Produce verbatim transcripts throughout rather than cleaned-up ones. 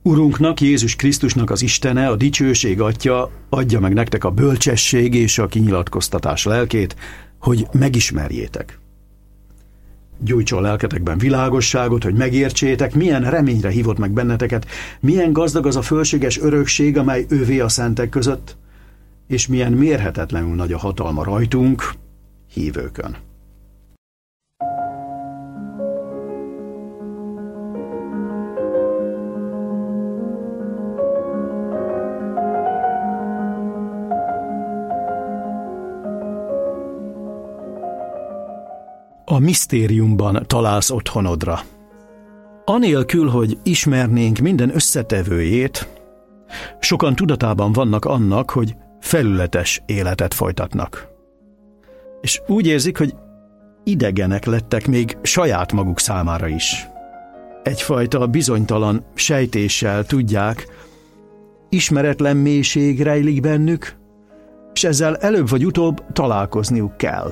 Urunknak, Jézus Krisztusnak az Istene, a dicsőség Atya adja meg nektek a bölcsesség és a kinyilatkoztatás lelkét, hogy megismerjétek. Gyújtson lelketekben világosságot, hogy megértsétek, milyen reményre hívott meg benneteket, milyen gazdag az a fölséges örökség, amely ővé a szentek között, és milyen mérhetetlenül nagy a hatalma rajtunk, hívőkön. A misztériumban találsz otthonodra. Anélkül, hogy ismernénk minden összetevőjét, sokan tudatában vannak annak, hogy felületes életet folytatnak. És úgy érzik, hogy idegenek lettek még saját maguk számára is. Egyfajta bizonytalan sejtéssel tudják, ismeretlen mélység rejlik bennük, és ezzel előbb vagy utóbb találkozniuk kell.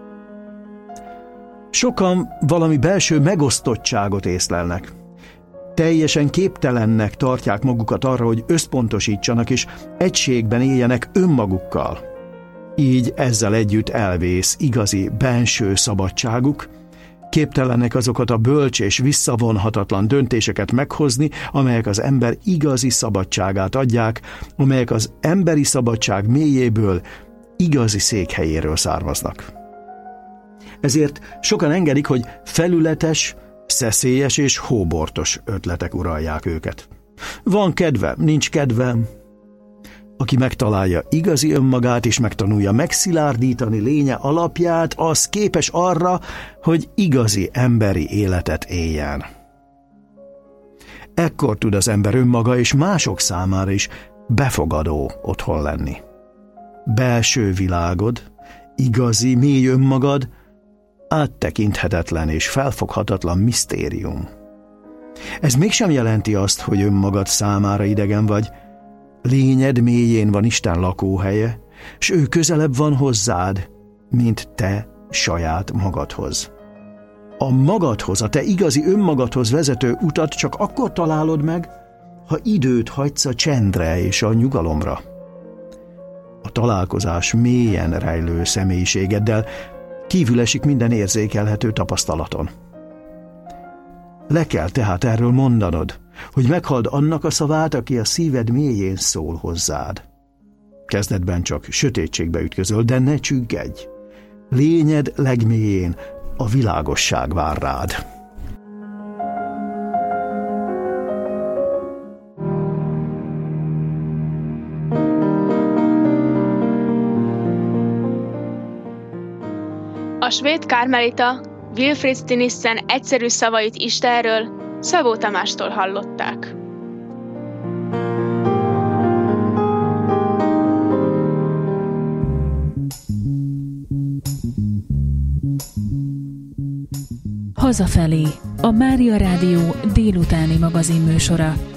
Sokan valami belső megosztottságot észlelnek. Teljesen képtelennek tartják magukat arra, hogy összpontosítsanak és egységben éljenek önmagukkal. Így ezzel együtt elvész igazi benső szabadságuk, képtelenek azokat a bölcs és visszavonhatatlan döntéseket meghozni, amelyek az ember igazi szabadságát adják, amelyek az emberi szabadság mélyéből, igazi székhelyéről származnak. Ezért sokan engedik, hogy felületes, szeszélyes és hóbortos ötletek uralják őket. Van kedve, nincs kedve. Aki megtalálja igazi önmagát és megtanulja megszilárdítani lénye alapját, az képes arra, hogy igazi emberi életet éljen. Ekkor tud az ember önmaga és mások számára is befogadó otthon lenni. Belső világod, igazi mély önmagad, áttekinthetetlen és felfoghatatlan misztérium. Ez mégsem jelenti azt, hogy önmagad számára idegen vagy. Lényed mélyén van Isten lakóhelye, s ő közelebb van hozzád, mint te saját magadhoz. A magadhoz, a te igazi önmagadhoz vezető utat csak akkor találod meg, ha időt hagysz a csendre és a nyugalomra. A találkozás mélyen rejlő személyiségeddel kívül esik minden érzékelhető tapasztalaton. Le kell tehát erről mondanod, hogy meghalld annak a szavát, aki a szíved mélyén szól hozzád. Kezdetben csak sötétségbe ütközöl, de ne csüggedj. Lényed legmélyén a világosság vár rád. A svéd karmelita Wilfrid Stinissen egyszerű szavait Istenről Szabó Tamástól hallották. Hazafelé, a Mária Rádió délutáni magazinműsora.